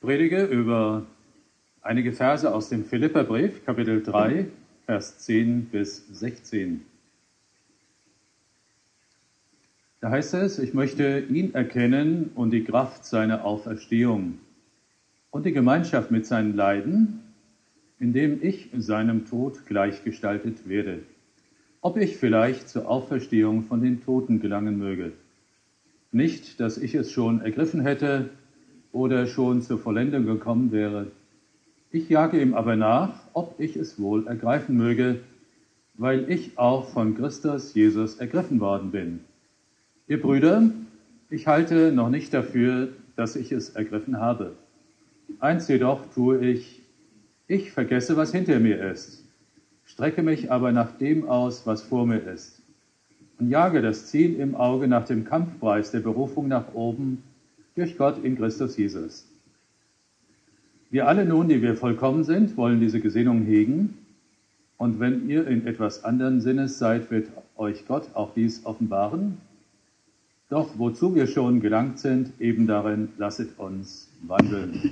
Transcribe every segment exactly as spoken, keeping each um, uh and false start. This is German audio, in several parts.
predige über einige Verse aus dem Philipperbrief, Kapitel drei, Vers zehn bis sechzehn. Da heißt es, ich möchte ihn erkennen und die Kraft seiner Auferstehung und die Gemeinschaft mit seinen Leiden, indem ich seinem Tod gleichgestaltet werde, ob ich vielleicht zur Auferstehung von den Toten gelangen möge. Nicht, dass ich es schon ergriffen hätte oder schon zur Vollendung gekommen wäre. Ich jage ihm aber nach, ob ich es wohl ergreifen möge, weil ich auch von Christus Jesus ergriffen worden bin. Ihr Brüder, ich halte noch nicht dafür, dass ich es ergriffen habe. Eins jedoch tue ich, ich vergesse, was hinter mir ist, strecke mich aber nach dem aus, was vor mir ist, und jage das Ziel im Auge nach dem Kampfpreis der Berufung nach oben durch Gott in Christus Jesus. Wir alle nun, die wir vollkommen sind, wollen diese Gesinnung hegen, und wenn ihr in etwas anderen Sinnes seid, wird euch Gott auch dies offenbaren. Doch wozu wir schon gelangt sind, eben darin lasset uns wandeln.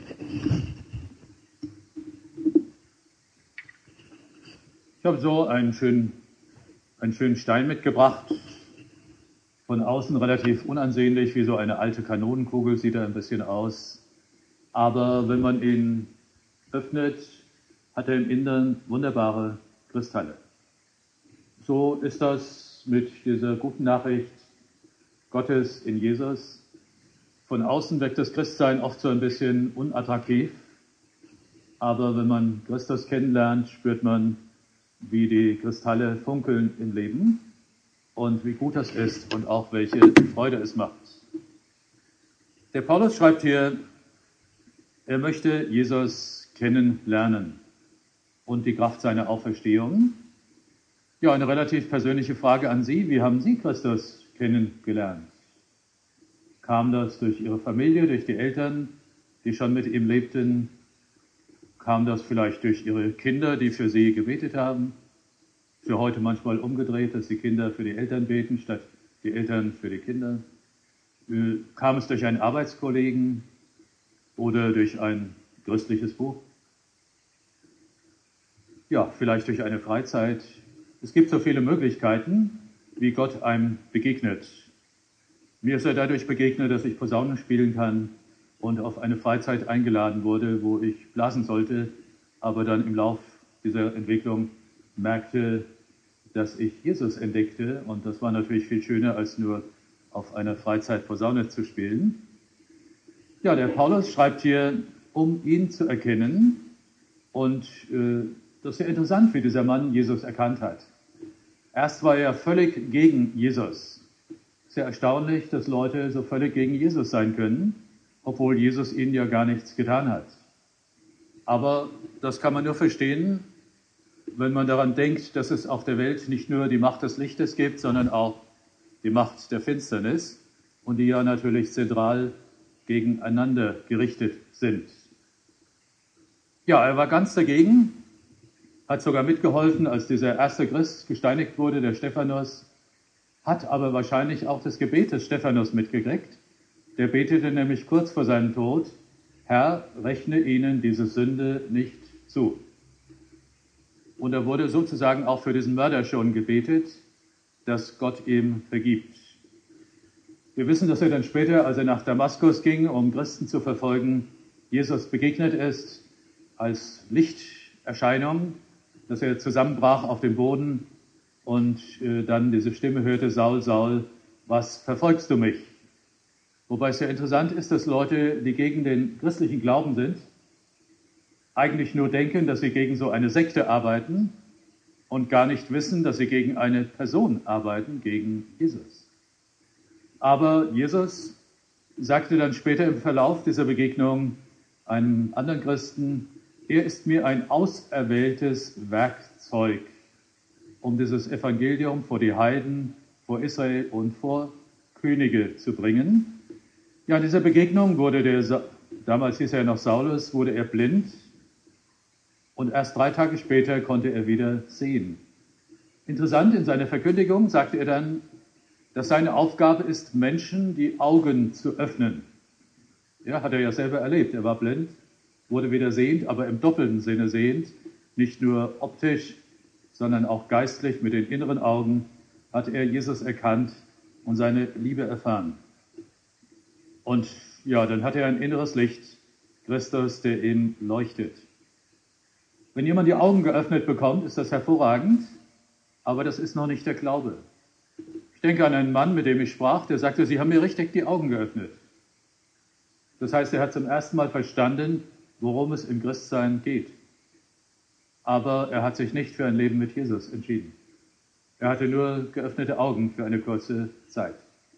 Ich habe so einen schönen, einen schönen Stein mitgebracht. Von außen relativ unansehnlich, wie so eine alte Kanonenkugel sieht er ein bisschen aus. Aber wenn man ihn öffnet, hat er im Inneren wunderbare Kristalle. So ist das mit dieser guten Nachricht Gottes in Jesus. Von außen wirkt das Christsein oft so ein bisschen unattraktiv. Aber wenn man Christus kennenlernt, spürt man, wie die Kristalle funkeln im Leben und wie gut das ist und auch welche Freude es macht. Der Paulus schreibt hier, er möchte Jesus kennenlernen und die Kraft seiner Auferstehung. Ja, eine relativ persönliche Frage an Sie. Wie haben Sie Christus kennengelernt? Kam das durch Ihre Familie, durch die Eltern, die schon mit ihm lebten? Kam das vielleicht durch Ihre Kinder, die für Sie gebetet haben? Für heute manchmal umgedreht, dass die Kinder für die Eltern beten, statt die Eltern für die Kinder. Kam es durch einen Arbeitskollegen oder durch ein christliches Buch? Ja, vielleicht durch eine Freizeit. Es gibt so viele Möglichkeiten, wie Gott einem begegnet. Mir ist er dadurch begegnet, dass ich Posaune spielen kann und auf eine Freizeit eingeladen wurde, wo ich blasen sollte, aber dann im Lauf dieser Entwicklung merkte, dass ich Jesus entdeckte, und das war natürlich viel schöner, als nur auf einer Freizeit Posaune zu spielen. Ja, der Paulus schreibt hier, um ihn zu erkennen, und äh, das ist sehr interessant, wie dieser Mann Jesus erkannt hat. Erst war er völlig gegen Jesus. Sehr erstaunlich, dass Leute so völlig gegen Jesus sein können, obwohl Jesus ihnen ja gar nichts getan hat. Aber das kann man nur verstehen, wenn man daran denkt, dass es auf der Welt nicht nur die Macht des Lichtes gibt, sondern auch die Macht der Finsternis, und die ja natürlich zentral gegeneinander gerichtet sind. Ja, er war ganz dagegen, hat sogar mitgeholfen, als dieser erste Christ gesteinigt wurde, der Stephanus, hat aber wahrscheinlich auch das Gebet des Stephanus mitgekriegt. Der betete nämlich kurz vor seinem Tod, Herr, rechne ihnen diese Sünde nicht zu. Und da wurde sozusagen auch für diesen Mörder schon gebetet, dass Gott ihm vergibt. Wir wissen, dass er dann später, als er nach Damaskus ging, um Christen zu verfolgen, Jesus begegnet ist als Lichterscheinung, dass er zusammenbrach auf dem Boden und äh, dann diese Stimme hörte, Saul, Saul, was verfolgst du mich? Wobei es ja interessant ist, dass Leute, die gegen den christlichen Glauben sind, eigentlich nur denken, dass sie gegen so eine Sekte arbeiten und gar nicht wissen, dass sie gegen eine Person arbeiten, gegen Jesus. Aber Jesus sagte dann später im Verlauf dieser Begegnung einem anderen Christen, er ist mir ein auserwähltes Werkzeug, um dieses Evangelium vor die Heiden, vor Israel und vor Könige zu bringen. Ja, in dieser Begegnung wurde der, damals hieß er noch Saulus, wurde er blind. Und erst drei Tage später konnte er wieder sehen. Interessant, in seiner Verkündigung sagte er dann, dass seine Aufgabe ist, Menschen die Augen zu öffnen. Ja, hat er ja selber erlebt. Er war blind wurde wieder sehend, aber im doppelten Sinne sehend, nicht nur optisch, sondern auch geistlich mit den inneren Augen hat er Jesus erkannt und seine Liebe erfahren. Und ja, dann hat er ein inneres Licht, Christus, der ihm leuchtet. Wenn jemand die Augen geöffnet bekommt, ist das hervorragend, aber das ist noch nicht der Glaube. Ich denke an einen Mann, mit dem ich sprach, der sagte, Sie haben mir richtig die Augen geöffnet. Das heißt, er hat zum ersten Mal verstanden, worum es im Christsein geht. Aber er hat sich nicht für ein Leben mit Jesus entschieden. Er hatte nur geöffnete Augen für eine kurze Zeit.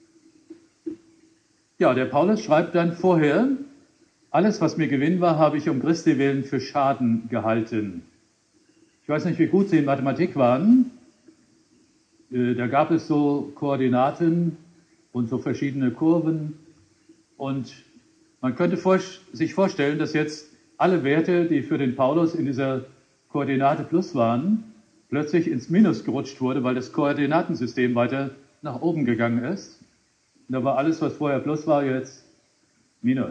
Ja, der Paulus schreibt dann vorher, alles, was mir Gewinn war, habe ich um Christi willen für Schaden gehalten. Ich weiß nicht, wie gut Sie in Mathematik waren. Da gab es so Koordinaten und so verschiedene Kurven. Und man könnte vor, sich vorstellen, dass jetzt alle Werte, die für den Paulus in dieser Koordinate plus waren, plötzlich ins Minus gerutscht wurde, weil das Koordinatensystem weiter nach oben gegangen ist. Und da war alles, was vorher plus war, jetzt Minus.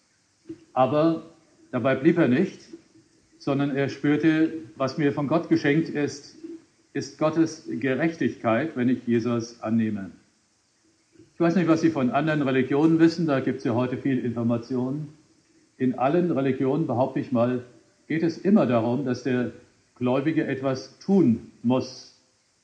Aber dabei blieb er nicht, sondern er spürte, was mir von Gott geschenkt ist, ist Gottes Gerechtigkeit, wenn ich Jesus annehme. Ich weiß nicht, was Sie von anderen Religionen wissen, da gibt es ja heute viel Information. In allen Religionen, behaupte ich mal, geht es immer darum, dass der Gläubige etwas tun muss.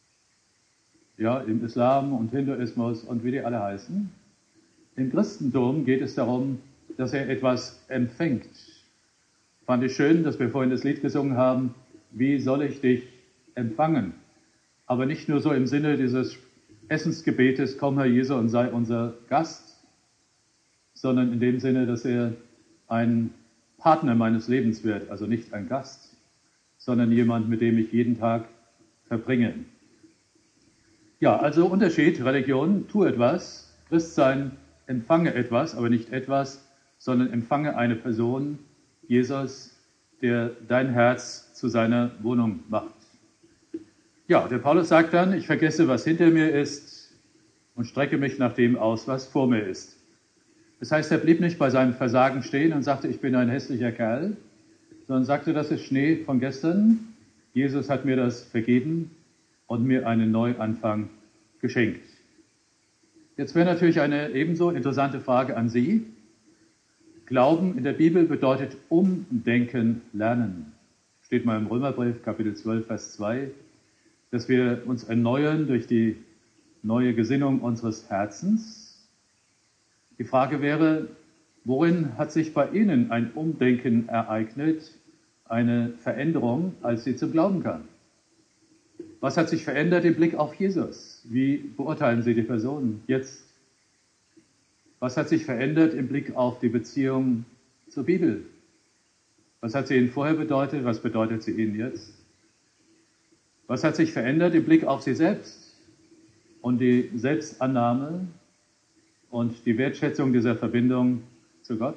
Ja, im Islam und Hinduismus und wie die alle heißen. Im Christentum geht es darum, dass er etwas empfängt. Fand ich schön, dass wir vorhin das Lied gesungen haben, wie soll ich dich empfangen? Aber nicht nur so im Sinne dieses Essensgebetes, komm Herr Jesu und sei unser Gast, sondern in dem Sinne, dass er ein Partner meines Lebens wird, also nicht ein Gast, sondern jemand, mit dem ich jeden Tag verbringe. Ja, also Unterschied, Religion, tu etwas, Christsein, empfange etwas, aber nicht etwas, sondern empfange eine Person, Jesus, der dein Herz zu seiner Wohnung macht. Ja, der Paulus sagt dann, ich vergesse, was hinter mir ist und strecke mich nach dem aus, was vor mir ist. Das heißt, er blieb nicht bei seinem Versagen stehen und sagte, ich bin ein hässlicher Kerl, sondern sagte, das ist Schnee von gestern. Jesus hat mir das vergeben und mir einen Neuanfang geschenkt. Jetzt wäre natürlich eine ebenso interessante Frage an Sie. Glauben in der Bibel bedeutet umdenken lernen. Steht mal im Römerbrief, Kapitel zwölf, Vers zwei, dass wir uns erneuern durch die neue Gesinnung unseres Herzens. Die Frage wäre, worin hat sich bei Ihnen ein Umdenken ereignet, eine Veränderung, als Sie zum Glauben kamen? Was hat sich verändert im Blick auf Jesus? Wie beurteilen Sie die Person jetzt? Was hat sich verändert im Blick auf die Beziehung zur Bibel? Was hat sie Ihnen vorher bedeutet? Was bedeutet sie Ihnen jetzt? Was hat sich verändert im Blick auf Sie selbst und die Selbstannahme und die Wertschätzung dieser Verbindung zu Gott?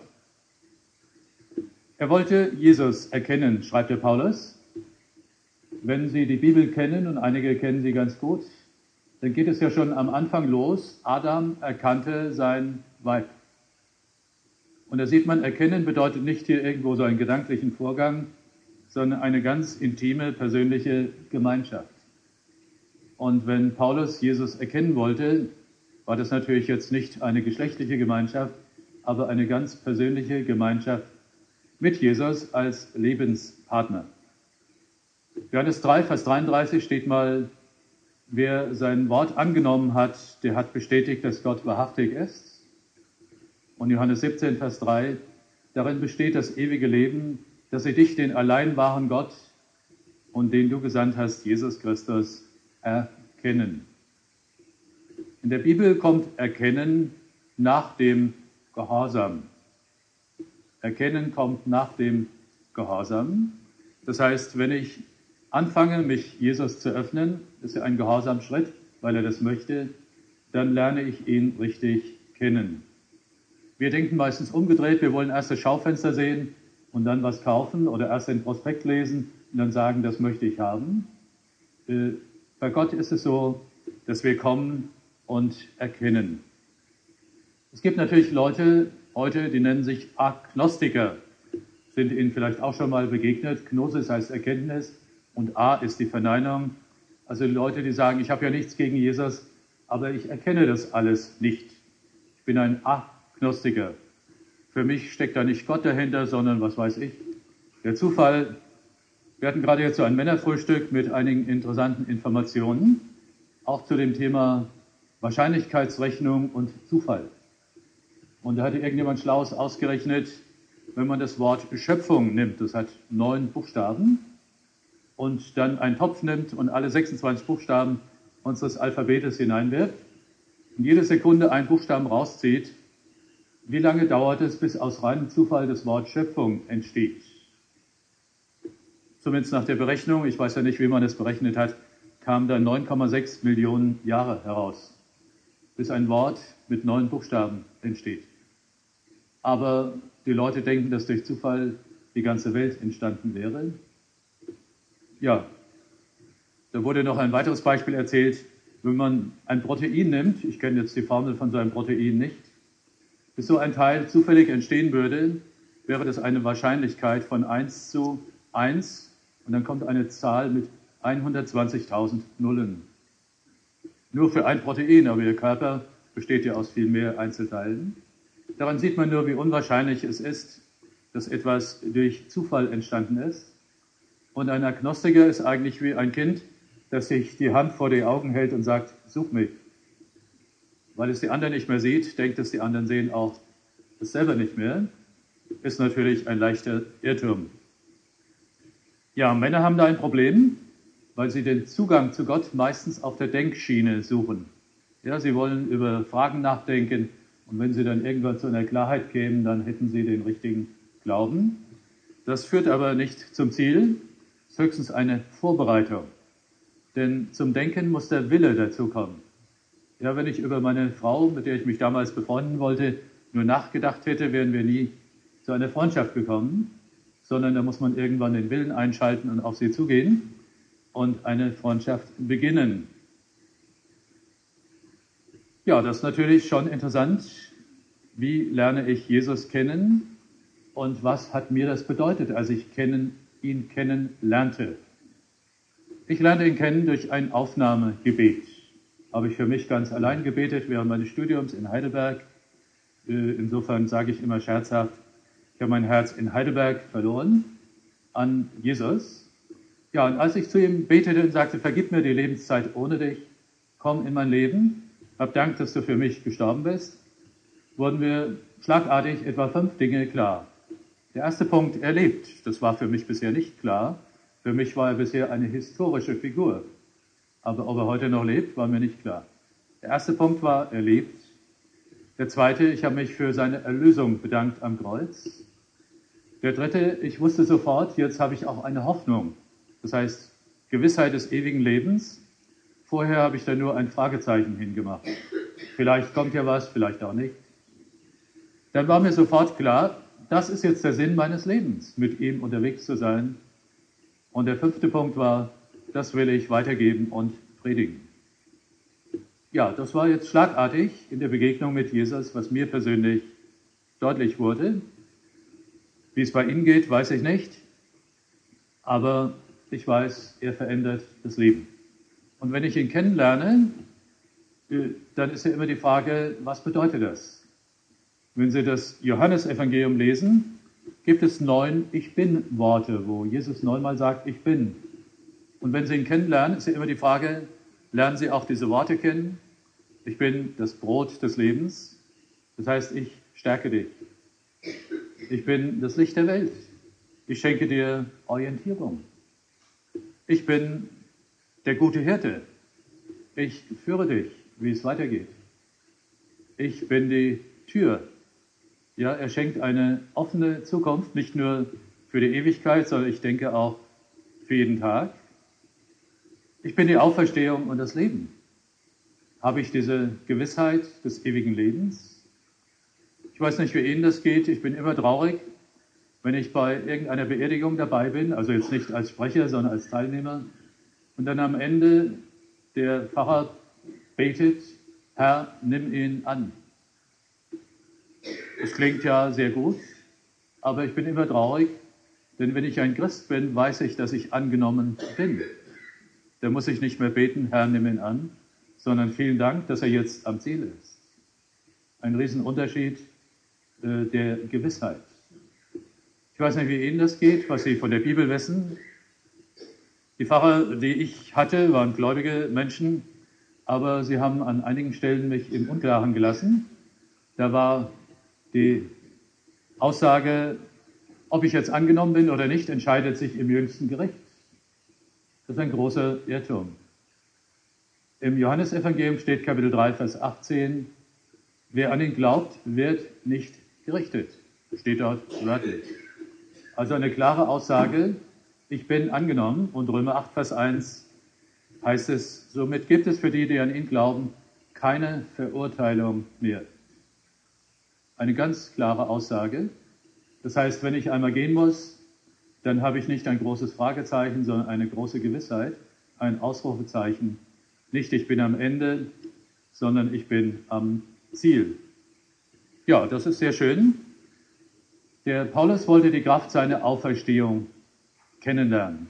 Er wollte Jesus erkennen, schreibt der Paulus. Wenn Sie die Bibel kennen, und einige kennen sie ganz gut, dann geht es ja schon am Anfang los. Adam erkannte sein Weib. Und da sieht man, erkennen bedeutet nicht hier irgendwo so einen gedanklichen Vorgang, sondern eine ganz intime, persönliche Gemeinschaft. Und wenn Paulus Jesus erkennen wollte, war das natürlich jetzt nicht eine geschlechtliche Gemeinschaft, aber eine ganz persönliche Gemeinschaft mit Jesus als Lebenspartner. Johannes drei, Vers dreiunddreißig steht mal, wer sein Wort angenommen hat, der hat bestätigt, dass Gott wahrhaftig ist. Und Johannes siebzehn, Vers drei, darin besteht das ewige Leben, dass sie dich, den allein wahren Gott und den du gesandt hast, Jesus Christus, erkennen. In der Bibel kommt Erkennen nach dem Gehorsam. Erkennen kommt nach dem Gehorsam. Das heißt, wenn ich anfange, mich Jesus zu öffnen, ist ja ein Gehorsamschritt, weil er das möchte, dann lerne ich ihn richtig kennen. Wir denken meistens umgedreht, wir wollen erst das Schaufenster sehen und dann was kaufen oder erst den Prospekt lesen und dann sagen, das möchte ich haben. Bei Gott ist es so, dass wir kommen und erkennen. Es gibt natürlich Leute heute, die nennen sich Agnostiker. sind Ihnen vielleicht auch schon mal begegnet. Gnosis heißt Erkenntnis und A ist die Verneinung. Also Leute, die sagen, ich habe ja nichts gegen Jesus, aber ich erkenne das alles nicht. Ich bin ein Agnostiker. Für mich steckt da nicht Gott dahinter, sondern was weiß ich. Der Zufall. Wir hatten gerade jetzt so ein Männerfrühstück mit einigen interessanten Informationen, auch zu dem Thema Wahrscheinlichkeitsrechnung und Zufall. Und da hatte irgendjemand Schlaues ausgerechnet, wenn man das Wort Schöpfung nimmt, das hat neun Buchstaben, und dann einen Topf nimmt und alle sechsundzwanzig Buchstaben unseres Alphabetes hineinwirft und jede Sekunde einen Buchstaben rauszieht, wie lange dauert es, bis aus reinem Zufall das Wort Schöpfung entsteht? Zumindest nach der Berechnung, ich weiß ja nicht, wie man das berechnet hat, kamen da neun Komma sechs Millionen Jahre heraus, bis ein Wort mit neun Buchstaben entsteht. Aber die Leute denken, dass durch Zufall die ganze Welt entstanden wäre. Ja, da wurde noch ein weiteres Beispiel erzählt, wenn man ein Protein nimmt, ich kenne jetzt die Formel von so einem Protein nicht, bis so ein Teil zufällig entstehen würde, wäre das eine Wahrscheinlichkeit von eins zu eins und dann kommt eine Zahl mit hundertzwanzigtausend Nullen. Nur für ein Protein, aber Ihr Körper besteht ja aus viel mehr Einzelteilen. Daran sieht man nur, wie unwahrscheinlich es ist, dass etwas durch Zufall entstanden ist. Und ein Agnostiker ist eigentlich wie ein Kind, das sich die Hand vor die Augen hält und sagt, such mich. Weil es die anderen nicht mehr sieht, denkt es, die anderen sehen auch es selber nicht mehr. Ist natürlich ein leichter Irrtum. Ja, Männer haben da ein Problem, weil sie den Zugang zu Gott meistens auf der Denkschiene suchen. Ja, sie wollen über Fragen nachdenken und wenn sie dann irgendwann zu einer Klarheit kämen, dann hätten sie den richtigen Glauben. Das führt aber nicht zum Ziel, es ist höchstens eine Vorbereitung. Denn zum Denken muss der Wille dazukommen. Ja, wenn ich über meine Frau, mit der ich mich damals befreunden wollte, nur nachgedacht hätte, wären wir nie zu einer Freundschaft gekommen, sondern da muss man irgendwann den Willen einschalten und auf sie zugehen und eine Freundschaft beginnen. Ja, das ist natürlich schon interessant. Wie lerne ich Jesus kennen und was hat mir das bedeutet, als ich kennen, ihn kennenlernte? Ich lernte ihn kennen durch ein Aufnahmegebet. Habe ich für mich ganz allein gebetet während meines Studiums in Heidelberg. Insofern sage ich immer scherzhaft, ich habe mein Herz in Heidelberg verloren an Jesus. Ja, und als ich zu ihm betete und sagte, vergib mir die Lebenszeit ohne dich, komm in mein Leben, hab Dank, dass du für mich gestorben bist, wurden mir schlagartig etwa fünf Dinge klar. Der erste Punkt, er lebt. Das war für mich bisher nicht klar. Für mich war er bisher eine historische Figur. Aber ob er heute noch lebt, war mir nicht klar. Der erste Punkt war, er lebt. Der zweite, ich habe mich für seine Erlösung bedankt am Kreuz. Der dritte, ich wusste sofort, jetzt habe ich auch eine Hoffnung. Das heißt, Gewissheit des ewigen Lebens. Vorher habe ich da nur ein Fragezeichen hingemacht. Vielleicht kommt ja was, vielleicht auch nicht. Dann war mir sofort klar, das ist jetzt der Sinn meines Lebens, mit ihm unterwegs zu sein. Und der fünfte Punkt war, das will ich weitergeben und predigen. Ja, das war jetzt schlagartig in der Begegnung mit Jesus, was mir persönlich deutlich wurde. Wie es bei Ihnen geht, weiß ich nicht. Aber ich weiß, er verändert das Leben. Und wenn ich ihn kennenlerne, dann ist ja immer die Frage, was bedeutet das? Wenn Sie das Johannesevangelium lesen, gibt es neun Ich-Bin-Worte, wo Jesus neunmal sagt, ich bin. Und wenn Sie ihn kennenlernen, ist ja immer die Frage, lernen Sie auch diese Worte kennen? Ich bin das Brot des Lebens. Das heißt, ich stärke dich. Ich bin das Licht der Welt. Ich schenke dir Orientierung. Ich bin der gute Hirte. Ich führe dich, wie es weitergeht. Ich bin die Tür. Ja, er schenkt eine offene Zukunft, nicht nur für die Ewigkeit, sondern ich denke auch für jeden Tag. Ich bin die Auferstehung und das Leben. Habe ich diese Gewissheit des ewigen Lebens? Ich weiß nicht, wie Ihnen das geht. Ich bin immer traurig, wenn ich bei irgendeiner Beerdigung dabei bin, also jetzt nicht als Sprecher, sondern als Teilnehmer, und dann am Ende der Pfarrer betet, Herr, nimm ihn an. Das klingt ja sehr gut, Aber ich bin immer traurig, denn wenn ich ein Christ bin, weiß ich, dass ich angenommen bin. Da muss ich nicht mehr beten, Herr, nimm ihn an, sondern vielen Dank, dass er jetzt am Ziel ist. Ein Riesenunterschied äh, der Gewissheit. Ich weiß nicht, wie Ihnen das geht, was Sie von der Bibel wissen. Die Pfarrer, die ich hatte, waren gläubige Menschen, aber sie haben an einigen Stellen mich im Unklaren gelassen. Da war die Aussage, ob ich jetzt angenommen bin oder nicht, entscheidet sich im jüngsten Gericht. Das ist ein großer Irrtum. Im Johannesevangelium steht Kapitel drei, Vers achtzehn, wer an ihn glaubt, wird nicht gerichtet. Steht dort wörtlich. Also eine klare Aussage, ich bin angenommen. Und Römer acht, Vers eins heißt es, somit gibt es für die, die an ihn glauben, keine Verurteilung mehr. Eine ganz klare Aussage. Das heißt, wenn ich einmal gehen muss, dann habe ich nicht ein großes Fragezeichen, sondern eine große Gewissheit, ein Ausrufezeichen. Nicht ich bin am Ende, sondern ich bin am Ziel. Ja, das ist sehr schön. Der Paulus wollte die Kraft seiner Auferstehung kennenlernen.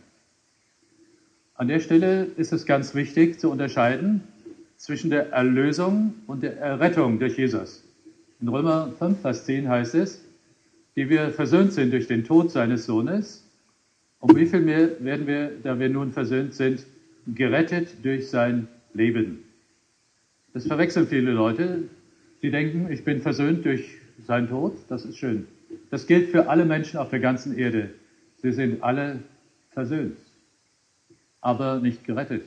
An der Stelle ist es ganz wichtig zu unterscheiden zwischen der Erlösung und der Errettung durch Jesus. In Römer fünf, Vers zehn heißt es, die wir versöhnt sind durch den Tod seines Sohnes. Um wie viel mehr werden wir, da wir nun versöhnt sind, gerettet durch sein Leben? Das verwechseln viele Leute. Sie denken, ich bin versöhnt durch seinen Tod. Das ist schön. Das gilt für alle Menschen auf der ganzen Erde. Sie sind alle versöhnt, aber nicht gerettet.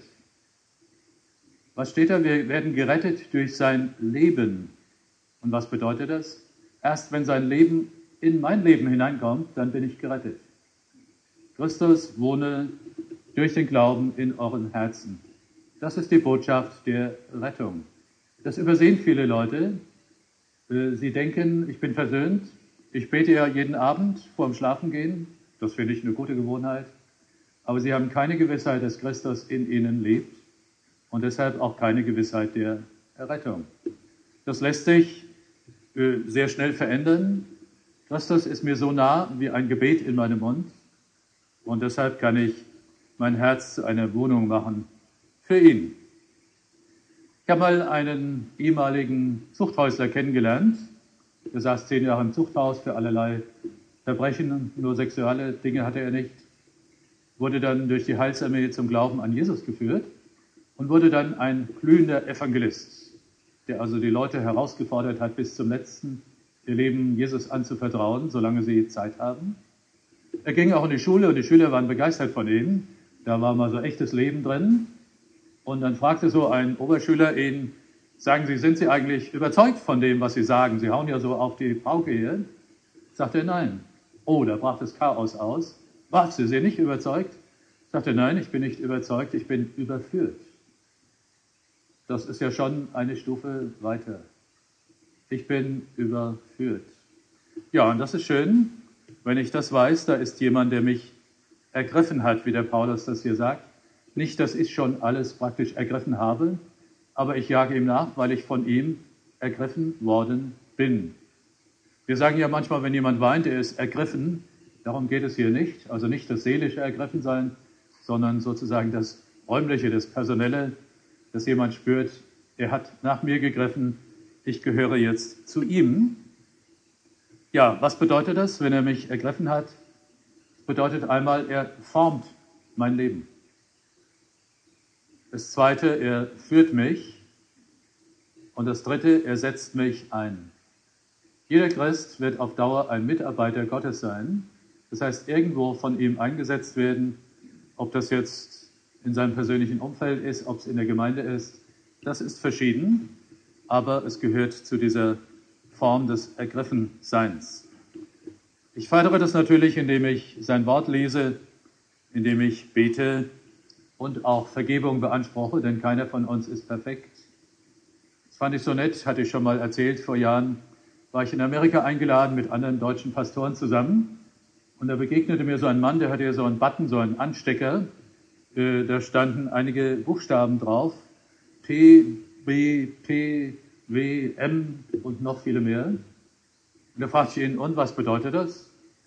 Was steht da? Wir werden gerettet durch sein Leben. Und was bedeutet das? Erst wenn sein Leben in mein Leben hineinkommt, dann bin ich gerettet. Christus wohne durch den Glauben in euren Herzen. Das ist die Botschaft der Rettung. Das übersehen viele Leute. Sie denken, ich bin versöhnt. Ich bete ja jeden Abend vor dem Schlafengehen. Das finde ich eine gute Gewohnheit. Aber sie haben keine Gewissheit, dass Christus in ihnen lebt und deshalb auch keine Gewissheit der Errettung. Das lässt sich äh, sehr schnell verändern. Christus ist mir so nah wie ein Gebet in meinem Mund und deshalb kann ich mein Herz zu einer Wohnung machen für ihn. Ich habe mal einen ehemaligen Zuchthäusler kennengelernt. Er saß zehn Jahre im Zuchthaus für allerlei Verbrechen, nur sexuelle Dinge hatte er nicht. Wurde dann durch die Heilsarmee zum Glauben an Jesus geführt und wurde dann ein glühender Evangelist, der also die Leute herausgefordert hat, bis zum letzten ihr Leben Jesus anzuvertrauen, solange sie Zeit haben. Er ging auch in die Schule und die Schüler waren begeistert von ihm. Da war mal so echtes Leben drin. Und dann fragte so ein Oberschüler ihn, sagen Sie, sind Sie eigentlich überzeugt von dem, was Sie sagen? Sie hauen ja so auf die Pauke hier. Sagte er, nein. Oh, da brach das Chaos aus. Was, Sie sind nicht überzeugt? Sagte er, nein, ich bin nicht überzeugt, ich bin überführt. Das ist ja schon eine Stufe weiter. Ich bin überführt. Ja, und das ist schön, wenn ich das weiß, da ist jemand, der mich ergriffen hat, wie der Paulus das hier sagt. Nicht, dass ich schon alles praktisch ergriffen habe, aber ich jage ihm nach, weil ich von ihm ergriffen worden bin. Wir sagen ja manchmal, wenn jemand weint, er ist ergriffen. Darum geht es hier nicht. Also nicht das seelische Ergriffensein, sondern sozusagen das räumliche, das personelle, dass jemand spürt, er hat nach mir gegriffen, ich gehöre jetzt zu ihm. Ja, was bedeutet das, wenn er mich ergriffen hat? Das bedeutet einmal, er formt mein Leben. Das zweite, er führt mich. Und das dritte, er setzt mich ein. Jeder Christ wird auf Dauer ein Mitarbeiter Gottes sein. Das heißt, irgendwo von ihm eingesetzt werden, ob das jetzt in seinem persönlichen Umfeld ist, ob es in der Gemeinde ist. Das ist verschieden, aber es gehört zu dieser Form des Ergriffenseins. Ich fördere das natürlich, indem ich sein Wort lese, indem ich bete und auch Vergebung beanspruche, denn keiner von uns ist perfekt. Das fand ich so nett, hatte ich schon mal erzählt, vor Jahren war ich in Amerika eingeladen mit anderen deutschen Pastoren zusammen und da begegnete mir so ein Mann, der hatte ja so einen Button, so einen Anstecker, äh, da standen einige Buchstaben drauf, P, B, P, W, M und noch viele mehr. Und da fragte ich ihn, und was bedeutet das?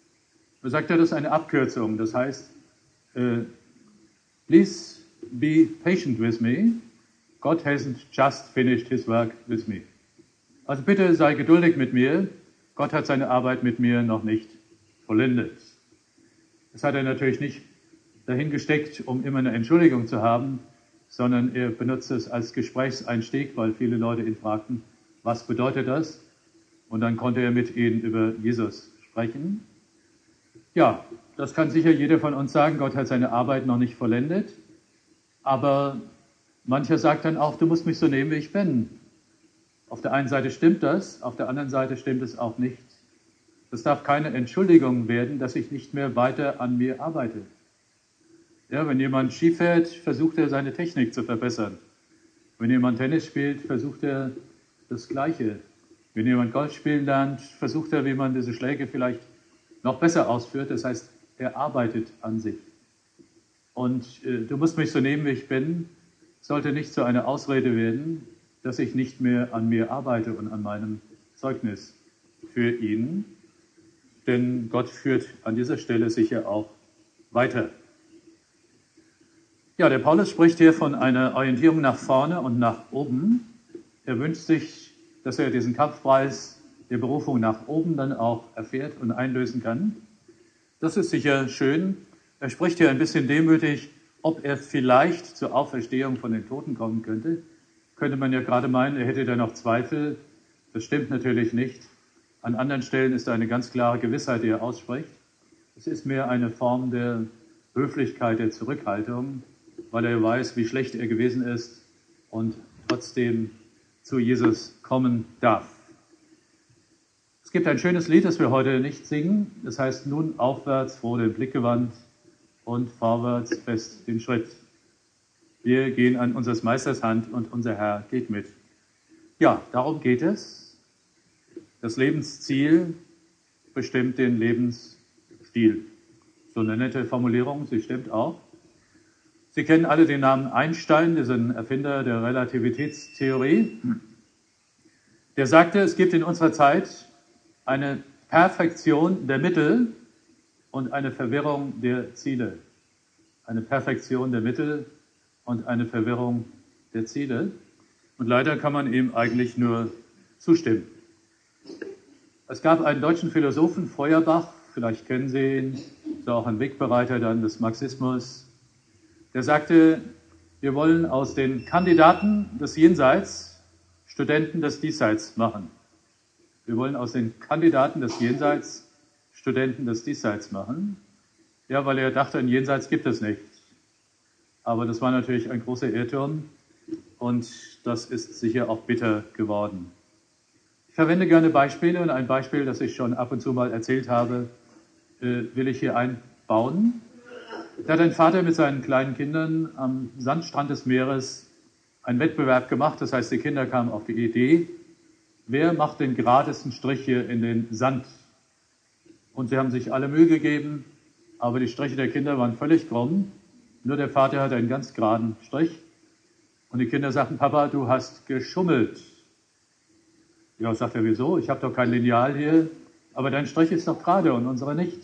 Da sagt er, das ist eine Abkürzung. Das heißt, äh, please be patient with me. God hasn't just finished his work with me. Also bitte sei geduldig mit mir. Gott hat seine Arbeit mit mir noch nicht vollendet. Das hat er natürlich nicht dahin gesteckt, um immer eine Entschuldigung zu haben, sondern er benutzt es als Gesprächseinstieg, weil viele Leute ihn fragten, was bedeutet das? Und dann konnte er mit ihnen über Jesus sprechen. Ja, das kann sicher jeder von uns sagen, Gott hat seine Arbeit noch nicht vollendet. Aber mancher sagt dann auch, du musst mich so nehmen, wie ich bin. Auf der einen Seite stimmt das, auf der anderen Seite stimmt es auch nicht. Das darf keine Entschuldigung werden, dass ich nicht mehr weiter an mir arbeite. Ja, wenn jemand Ski fährt, versucht er seine Technik zu verbessern. Wenn jemand Tennis spielt, versucht er das Gleiche. Wenn jemand Golf spielen lernt, versucht er, wie man diese Schläge vielleicht noch besser ausführt. Das heißt, er arbeitet an sich. Und äh, du musst mich so nehmen, wie ich bin, sollte nicht zu einer Ausrede werden, dass ich nicht mehr an mir arbeite und an meinem Zeugnis für ihn. Denn Gott führt an dieser Stelle sicher auch weiter. Ja, der Paulus spricht hier von einer Orientierung nach vorne und nach oben. Er wünscht sich, dass er diesen Kampfpreis der Berufung nach oben dann auch erfährt und einlösen kann. Das ist sicher schön. Er spricht hier ein bisschen demütig, ob er vielleicht zur Auferstehung von den Toten kommen könnte. Könnte man ja gerade meinen, er hätte da noch Zweifel. Das stimmt natürlich nicht. An anderen Stellen ist da eine ganz klare Gewissheit, die er ausspricht. Es ist mehr eine Form der Höflichkeit, der Zurückhaltung, weil er weiß, wie schlecht er gewesen ist und trotzdem zu Jesus kommen darf. Es gibt ein schönes Lied, das wir heute nicht singen. Das heißt, nun aufwärts, froh den Blick gewandt und vorwärts fest den Schritt. Wir gehen an unseres Meisters Hand und unser Herr geht mit. Ja, darum geht es. Das Lebensziel bestimmt den Lebensstil. So eine nette Formulierung, sie stimmt auch. Sie kennen alle den Namen Einstein, diesen Erfinder der Relativitätstheorie. Der sagte, es gibt in unserer Zeit eine Perfektion der Mittel und eine Verwirrung der Ziele. Eine Perfektion der Mittel und eine Verwirrung der Ziele. Und leider kann man ihm eigentlich nur zustimmen. Es gab einen deutschen Philosophen, Feuerbach, vielleicht kennen Sie ihn, ist auch ein Wegbereiter dann des Marxismus. Der sagte, wir wollen aus den Kandidaten des Jenseits Studenten des Diesseits machen. Wir wollen aus den Kandidaten des Jenseits Studenten des Diesseits machen. Ja, weil er dachte, ein Jenseits gibt es nicht. Aber das war natürlich ein großer Irrtum und das ist sicher auch bitter geworden. Ich verwende gerne Beispiele und ein Beispiel, das ich schon ab und zu mal erzählt habe, will ich hier einbauen. Da hat ein Vater mit seinen kleinen Kindern am Sandstrand des Meeres einen Wettbewerb gemacht. Das heißt, die Kinder kamen auf die Idee, wer macht den geradesten Strich hier in den Sand? Und sie haben sich alle Mühe gegeben, aber die Striche der Kinder waren völlig krumm. Nur der Vater hatte einen ganz geraden Strich. Und die Kinder sagten, Papa, du hast geschummelt. Ja, sagt er, wieso? Ich habe doch kein Lineal hier, aber dein Strich ist doch gerade und unsere nicht.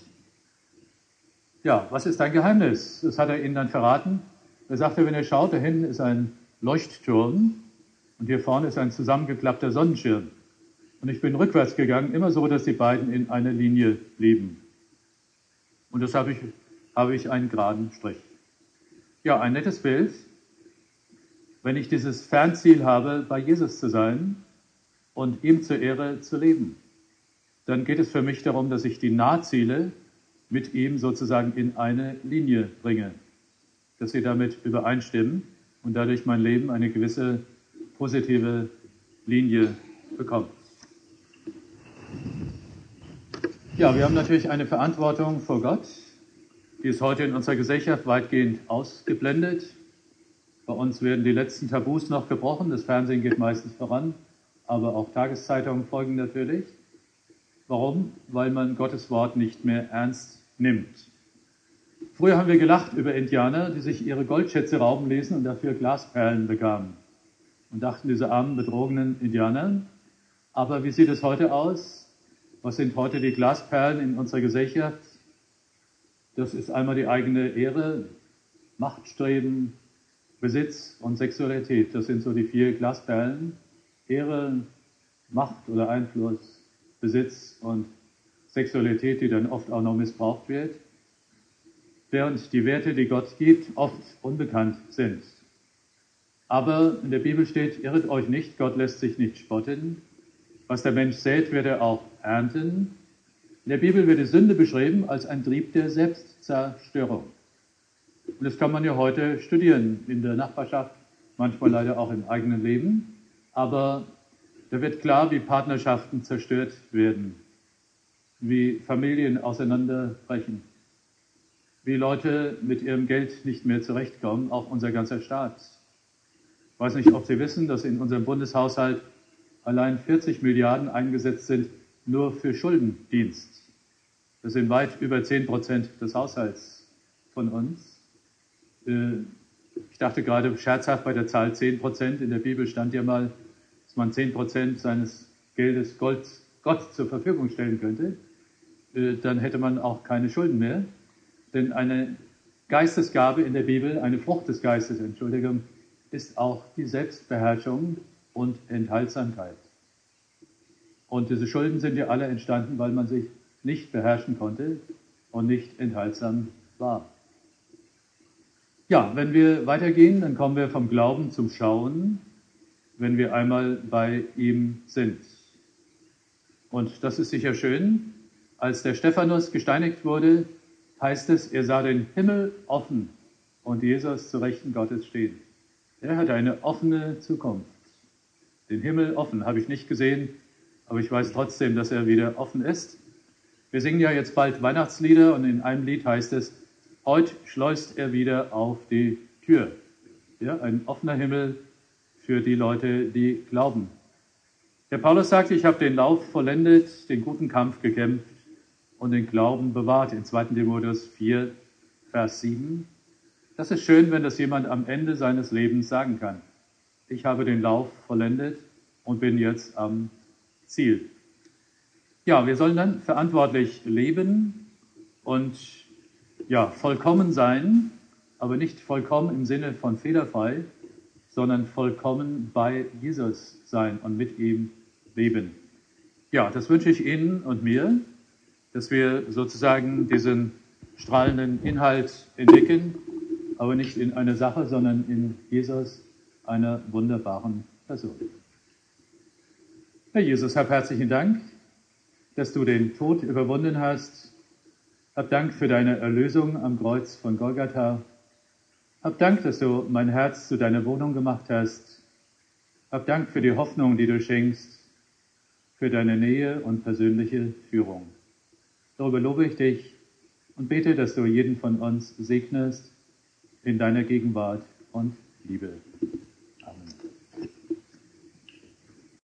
Ja, was ist dein Geheimnis? Das hat er ihnen dann verraten. Er sagte, wenn ihr schaut, da hinten ist ein Leuchtturm und hier vorne ist ein zusammengeklappter Sonnenschirm. Und ich bin rückwärts gegangen, immer so, dass die beiden in einer Linie blieben. Und das habe ich, habe ich einen geraden Strich. Ja, ein nettes Bild. Wenn ich dieses Fernziel habe, bei Jesus zu sein und ihm zur Ehre zu leben, dann geht es für mich darum, dass ich die Nahziele mit ihm sozusagen in eine Linie bringe, dass sie damit übereinstimmen und dadurch mein Leben eine gewisse positive Linie bekommt. Ja, wir haben natürlich eine Verantwortung vor Gott, die ist heute in unserer Gesellschaft weitgehend ausgeblendet. Bei uns werden die letzten Tabus noch gebrochen, das Fernsehen geht meistens voran, aber auch Tageszeitungen folgen natürlich. Warum? Weil man Gottes Wort nicht mehr ernst nimmt. Früher haben wir gelacht über Indianer, die sich ihre Goldschätze rauben ließen und dafür Glasperlen bekamen. Und dachten, diese armen, betrogenen Indianer. Aber wie sieht es heute aus? Was sind heute die Glasperlen in unserer Gesellschaft? Das ist einmal die eigene Ehre, Machtstreben, Besitz und Sexualität. Das sind so die vier Glasperlen. Ehre, Macht oder Einfluss, Besitz und Sexualität, die dann oft auch noch missbraucht wird. Während die Werte, die Gott gibt, oft unbekannt sind. Aber in der Bibel steht, irret euch nicht, Gott lässt sich nicht spotten. Was der Mensch sät, wird er auch ernten. In der Bibel wird die Sünde beschrieben als ein Trieb der Selbstzerstörung. Und das kann man ja heute studieren in der Nachbarschaft, manchmal leider auch im eigenen Leben. Aber da wird klar, wie Partnerschaften zerstört werden, wie Familien auseinanderbrechen, wie Leute mit ihrem Geld nicht mehr zurechtkommen, auch unser ganzer Staat. Ich weiß nicht, ob Sie wissen, dass in unserem Bundeshaushalt allein vierzig Milliarden eingesetzt sind, nur für Schuldendienst. Das sind weit über zehn Prozent des Haushalts von uns. Ich dachte gerade scherzhaft bei der Zahl zehn Prozent. In der Bibel stand ja mal, dass man zehn Prozent seines Geldes Gott, Gott zur Verfügung stellen könnte. Dann hätte man auch keine Schulden mehr. Denn eine Geistesgabe in der Bibel, eine Frucht des Geistes, Entschuldigung, ist auch die Selbstbeherrschung und Enthaltsamkeit. Und diese Schulden sind ja alle entstanden, weil man sich nicht beherrschen konnte und nicht enthaltsam war. Ja, wenn wir weitergehen, dann kommen wir vom Glauben zum Schauen, wenn wir einmal bei ihm sind. Und das ist sicher schön. Als der Stephanus gesteinigt wurde, heißt es, er sah den Himmel offen und Jesus zu Rechten Gottes stehen. Er hatte eine offene Zukunft. Den Himmel offen habe ich nicht gesehen, aber ich weiß trotzdem, dass er wieder offen ist. Wir singen ja jetzt bald Weihnachtslieder und in einem Lied heißt es, heute schleust er wieder auf die Tür. Ja, ein offener Himmel für die Leute, die glauben. Der Paulus sagt, ich habe den Lauf vollendet, den guten Kampf gekämpft und den Glauben bewahrt. In zweiten Timotheus vier, Vers sieben. Das ist schön, wenn das jemand am Ende seines Lebens sagen kann. Ich habe den Lauf vollendet und bin jetzt am Ziel. Ja, wir sollen dann verantwortlich leben und ja, vollkommen sein, aber nicht vollkommen im Sinne von fehlerfrei, sondern vollkommen bei Jesus sein und mit ihm leben. Ja, das wünsche ich Ihnen und mir, dass wir sozusagen diesen strahlenden Inhalt entdecken, aber nicht in einer Sache, sondern in Jesus, einer wunderbaren Person. Herr Jesus, hab herzlichen Dank, dass du den Tod überwunden hast. Hab Dank für deine Erlösung am Kreuz von Golgatha. Hab Dank, dass du mein Herz zu deiner Wohnung gemacht hast. Hab Dank für die Hoffnung, die du schenkst, für deine Nähe und persönliche Führung. Darüber lobe ich dich und bete, dass du jeden von uns segnest in deiner Gegenwart und Liebe.